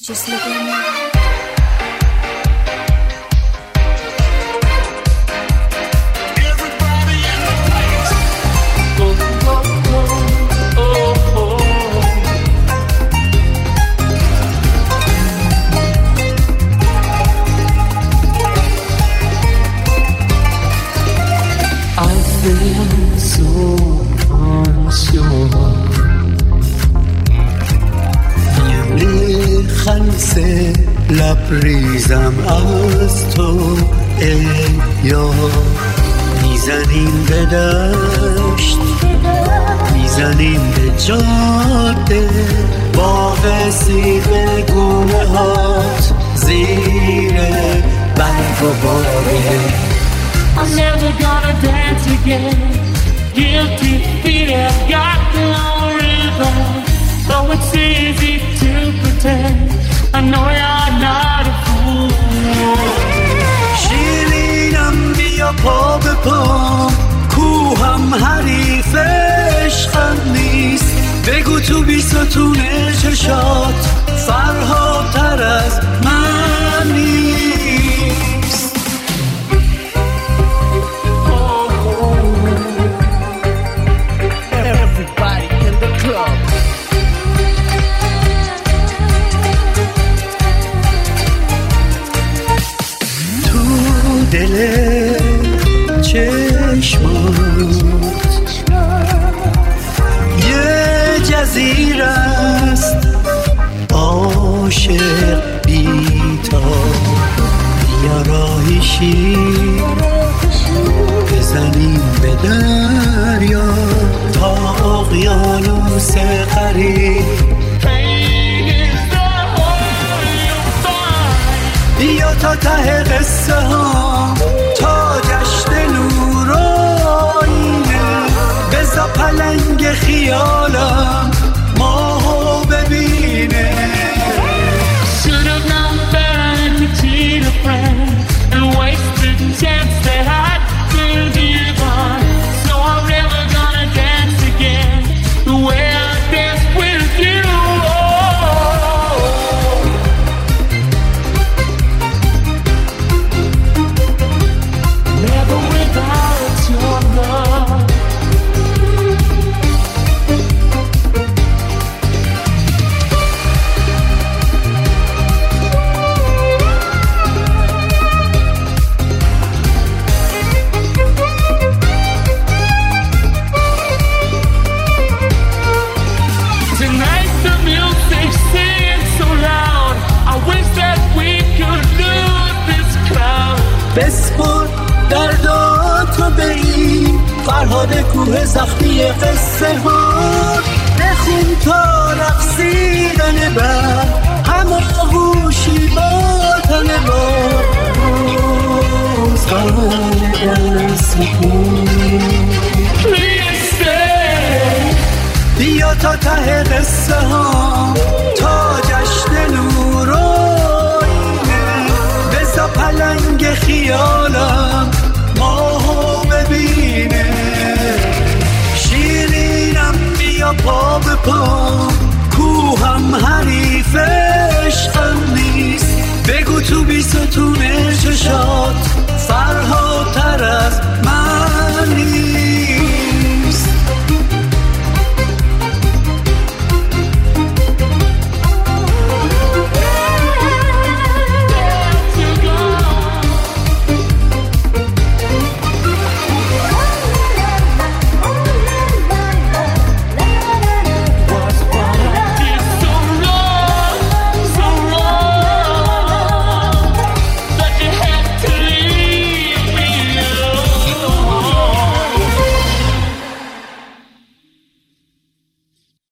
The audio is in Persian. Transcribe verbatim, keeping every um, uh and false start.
Just look at me. خلصه لبریزم از تو ای یار، میزنیم به دشت میزنیم به جاده، باغ سیب گونه هات زیر برگ و باره. I'm never gonna dance again. Guilty feet have got no rhythm. Though it's easy to pretend, I know you're not a fool. شیرینم بیا پا به پا، کوهم حریف عشقم نیست. بگو تو بی ستون چشات فرهادتر از من نیست. Everybody in the club. دل چشمات یه جزیره است عاشق بی‌تا، بیا راهیشی بزنیم به دریا تا اقیانوس غریب. بیا تا ته قصه ها، تا جشن نور و آینه، بزا پلنگ خیالم ماهو ببینه. Should have known better to cheat a friend and waste the chance that I could give on. So I'm never gonna dance again the way I danced with you. بسپر درداتو به این فرهاد کوه زخمی قصه ها، بخون تا رقصیدن بر همه آغوشی با تنه با روزگان در سکون. بیا تا ته قصه ها، تا جشن نور و آینه، بزا پلنگ خیالم ماهو ببینه. شیرینم بیا پا به پا،